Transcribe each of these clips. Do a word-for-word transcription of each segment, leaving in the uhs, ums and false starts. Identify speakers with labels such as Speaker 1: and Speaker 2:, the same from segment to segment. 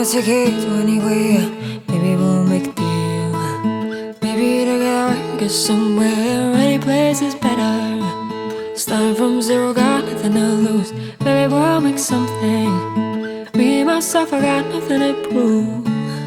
Speaker 1: wanna take it to anywhere. Maybe we'll make a deal. Maybe together we can get somewhere. Any place is better. Starting from zero, got nothing to lose. Maybe we'll make something. Me, myself, I got nothing to prove.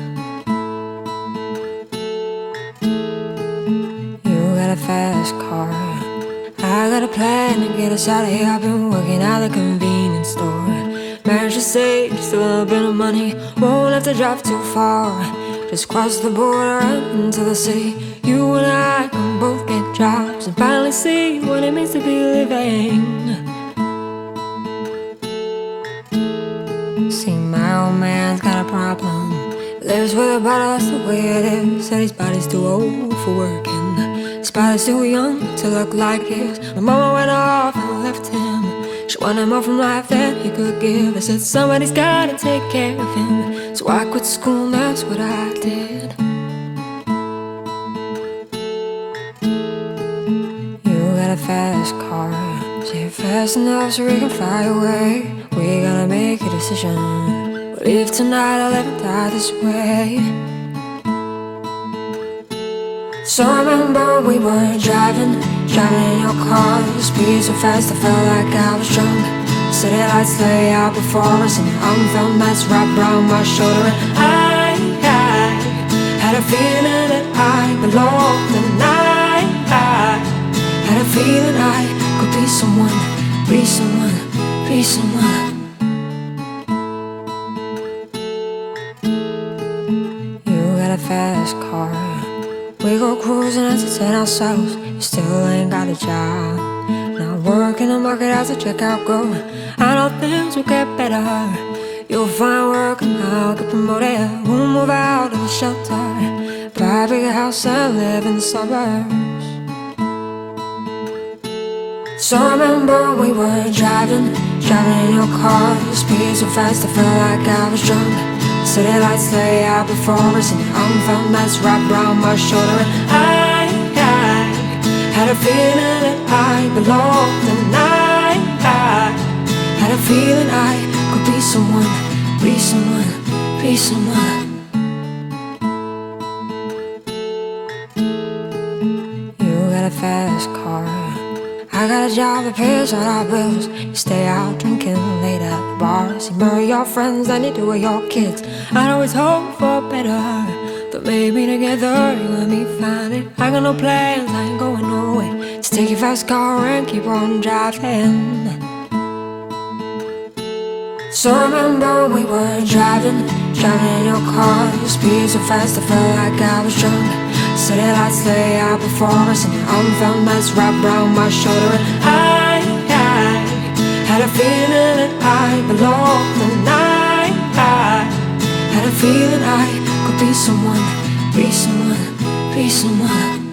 Speaker 1: You got a fast car, I got a plan to get us out of here. I've been working at the convenience store. Managed to save just a little bit of money. Won't have to drive too far. Just cross the border and into the city. You and I can both get jobs and finally see what it means to be living. See, my old man's got a problem. Lives with a bottle, that's the way it is. Said his body's too old for working. His body's too young to look like his. My mama went off and left him. She wanted more from life than he could give. I said somebody's gotta take care of him. So I quit school and that's what I did. You got a fast car, say fast enough so we can fly away. We gotta make a decision. We'll leave tonight or let me die this way. So I remember we were driving, driving in your car. The speed so fast I felt like I was drunk. City lights lay out before us and unfelt nights wrapped around my shoulder. And I, I had a feeling that I belonged. And I, I had a feeling I could be someone, be someone, be someone. You got a fast car, we go cruising, entertain ourselves. You still ain't got a job. Not working the market as a checkout girl. I know things will get better. You'll find work and I'll get promoted. We'll move out of the shelter, buy a bigger house and live in the suburbs. So I remember we were driving, driving in your car. The speed so fast I felt like I was drunk. City lights lay out before us and unfelt nights wrapped around my shoulder. And I, I had a feeling that I belonged. And I, I had a feeling I could be someone, be someone, be someone. You got a fast car, I got a job that pays all our bills. You stay out drinking late at the bars. You marry your friends and you do with your kids. I'd always hope for better, but maybe together you and me find it. I got no plans, I ain't going nowhere. Just take your fast car and keep on driving. So I remember we were driving, driving in your car. The speed so fast I felt like I was drunk. City lights lay out before us and unfelt nights wrapped around my shoulder. And I, I had a feeling that I belonged. And I, I had a feeling I could be someone, be someone, be someone.